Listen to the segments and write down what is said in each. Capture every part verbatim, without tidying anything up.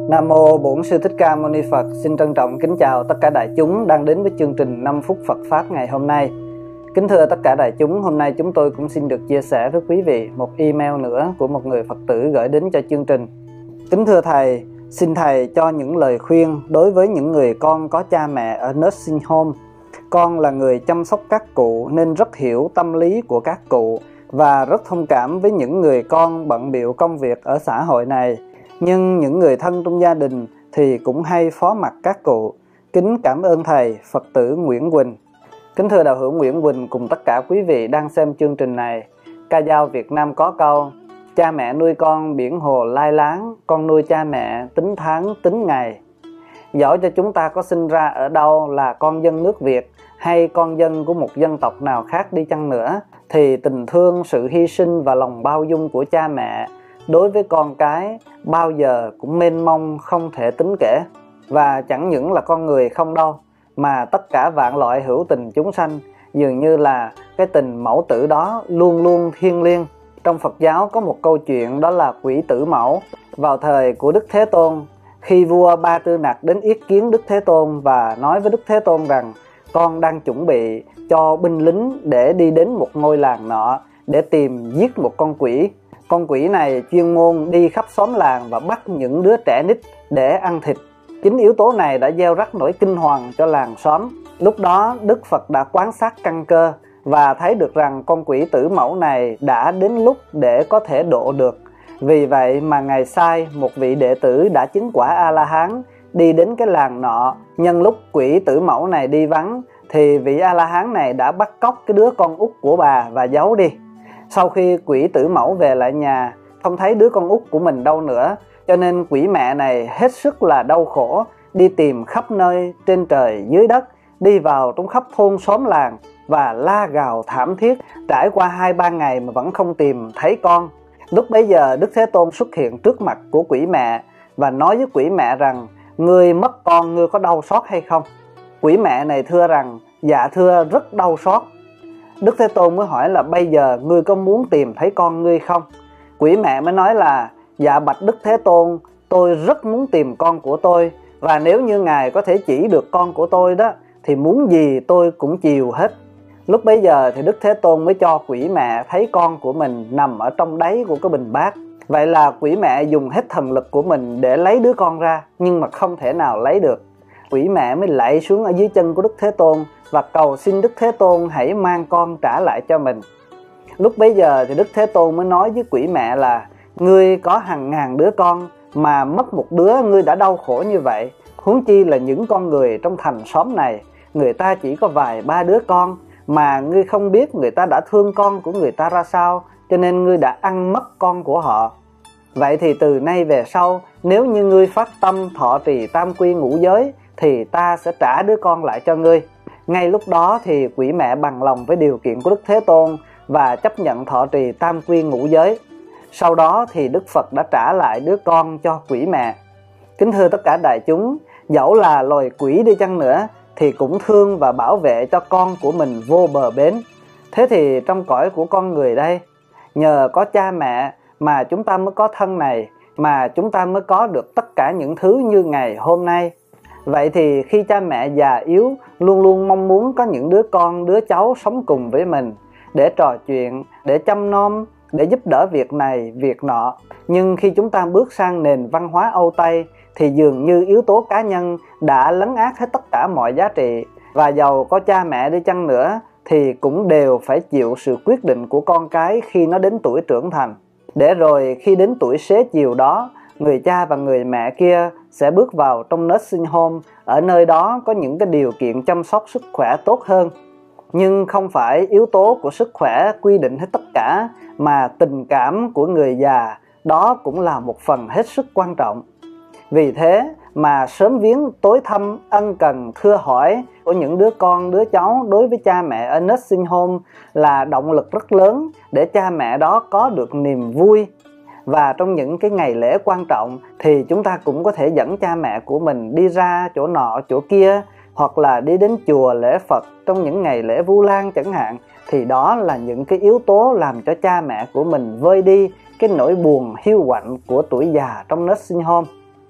Nam Mô Bổn Sư Thích Ca Mâu Ni Phật. Xin trân trọng kính chào tất cả đại chúng đang đến với chương trình năm phút Phật Pháp ngày hôm nay. Kính thưa tất cả đại chúng, hôm nay chúng tôi cũng xin được chia sẻ với quý vị một email nữa của một người Phật tử gửi đến cho chương trình. Kính thưa Thầy, xin Thầy cho những lời khuyên đối với những người con có cha mẹ ở nursing home. Con là người chăm sóc các cụ nên rất hiểu tâm lý của các cụ và rất thông cảm với những người con bận bịu công việc ở xã hội này. Nhưng những người thân trong gia đình thì cũng hay phó mặc các cụ. Kính cảm ơn Thầy. Phật tử Nguyễn Quỳnh. Kính thưa đạo hữu Nguyễn Quỳnh cùng tất cả quý vị đang xem chương trình này. Ca dao Việt Nam có câu: cha mẹ nuôi con biển hồ lai láng, con nuôi cha mẹ tính tháng tính ngày. Dẫu cho chúng ta có sinh ra ở đâu, là con dân nước Việt hay con dân của một dân tộc nào khác đi chăng nữa, thì tình thương, sự hy sinh và lòng bao dung của cha mẹ đối với con cái bao giờ cũng mênh mông không thể tính kể. Và chẳng những là con người không đâu, mà tất cả vạn loại hữu tình chúng sanh, dường như là cái tình mẫu tử đó luôn luôn thiêng liêng. Trong Phật giáo có một câu chuyện, đó là quỷ tử mẫu. Vào thời của Đức Thế Tôn, khi vua Ba Tư Nặc đến yết kiến Đức Thế Tôn và nói với Đức Thế Tôn rằng: con đang chuẩn bị cho binh lính để đi đến một ngôi làng nọ để tìm giết một con quỷ. Con quỷ này chuyên môn đi khắp xóm làng và bắt những đứa trẻ nít để ăn thịt. Chính yếu tố này đã gieo rắc nỗi kinh hoàng cho làng xóm. Lúc đó Đức Phật đã quan sát căn cơ và thấy được rằng con quỷ tử mẫu này đã đến lúc để có thể độ được. Vì vậy mà ngày sai, một vị đệ tử đã chứng quả A-la-hán đi đến cái làng nọ. Nhân lúc quỷ tử mẫu này đi vắng thì vị A-la-hán này đã bắt cóc cái đứa con út của bà và giấu đi. Sau khi quỷ tử mẫu về lại nhà, không thấy đứa con út của mình đâu nữa, cho nên quỷ mẹ này hết sức là đau khổ, đi tìm khắp nơi trên trời dưới đất, đi vào trong khắp thôn xóm làng và la gào thảm thiết. Trải qua hai ba ngày mà vẫn không tìm thấy con. Lúc bấy giờ Đức Thế Tôn xuất hiện trước mặt của quỷ mẹ và nói với quỷ mẹ rằng: ngươi mất con, ngươi có đau xót hay không? Quỷ mẹ này thưa rằng: dạ thưa, rất đau xót. Đức Thế Tôn mới hỏi là: bây giờ ngươi có muốn tìm thấy con ngươi không? Quỷ mẹ mới nói là: dạ bạch Đức Thế Tôn, tôi rất muốn tìm con của tôi, và nếu như Ngài có thể chỉ được con của tôi đó, thì muốn gì tôi cũng chiều hết. Lúc bấy giờ thì Đức Thế Tôn mới cho quỷ mẹ thấy con của mình nằm ở trong đáy của cái bình bát. Vậy là quỷ mẹ dùng hết thần lực của mình để lấy đứa con ra, nhưng mà không thể nào lấy được. Quỷ mẹ mới lạy xuống ở dưới chân của Đức Thế Tôn và cầu xin Đức Thế Tôn hãy mang con trả lại cho mình. Lúc bấy giờ thì Đức Thế Tôn mới nói với quỷ mẹ là: ngươi có hàng ngàn đứa con mà mất một đứa ngươi đã đau khổ như vậy, huống chi là những con người trong thành xóm này, người ta chỉ có vài ba đứa con, mà ngươi không biết người ta đã thương con của người ta ra sao, cho nên ngươi đã ăn mất con của họ. Vậy thì từ nay về sau, nếu như ngươi phát tâm thọ trì tam quy ngũ giới, thì ta sẽ trả đứa con lại cho ngươi. Ngay lúc đó thì quỷ mẹ bằng lòng với điều kiện của Đức Thế Tôn và chấp nhận thọ trì tam quy ngũ giới. Sau đó thì Đức Phật đã trả lại đứa con cho quỷ mẹ. Kính thưa tất cả đại chúng, dẫu là loài quỷ đi chăng nữa thì cũng thương và bảo vệ cho con của mình vô bờ bến. Thế thì trong cõi của con người đây, nhờ có cha mẹ mà chúng ta mới có thân này, mà chúng ta mới có được tất cả những thứ như ngày hôm nay. Vậy thì khi cha mẹ già yếu luôn luôn mong muốn có những đứa con, đứa cháu sống cùng với mình để trò chuyện, để chăm nom, để giúp đỡ việc này, việc nọ. Nhưng khi chúng ta bước sang nền văn hóa Âu Tây thì dường như yếu tố cá nhân đã lấn át hết tất cả mọi giá trị. Và dầu có cha mẹ đi chăng nữa thì cũng đều phải chịu sự quyết định của con cái khi nó đến tuổi trưởng thành. Để rồi khi đến tuổi xế chiều đó, người cha và người mẹ kia sẽ bước vào trong nursing home. Ở nơi đó có những cái điều kiện chăm sóc sức khỏe tốt hơn. Nhưng không phải yếu tố của sức khỏe quy định hết tất cả, mà tình cảm của người già đó cũng là một phần hết sức quan trọng. Vì thế mà sớm viếng tối thăm ân cần thưa hỏi của những đứa con, đứa cháu đối với cha mẹ ở nursing home là động lực rất lớn để cha mẹ đó có được niềm vui. Và trong những cái ngày lễ quan trọng thì chúng ta cũng có thể dẫn cha mẹ của mình đi ra chỗ nọ chỗ kia, hoặc là đi đến chùa lễ Phật trong những ngày lễ Vu Lan chẳng hạn. Thì đó là những cái yếu tố làm cho cha mẹ của mình vơi đi cái nỗi buồn hiu quạnh của tuổi già trong nursing home.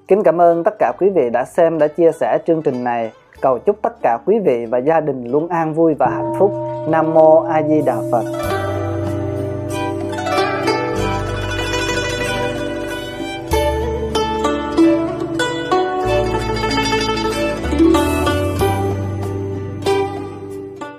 Kính cảm ơn tất cả quý vị đã xem, đã chia sẻ chương trình này. Cầu chúc tất cả quý vị và gia đình luôn an vui và hạnh phúc. Nam Mô A Di Đà Phật.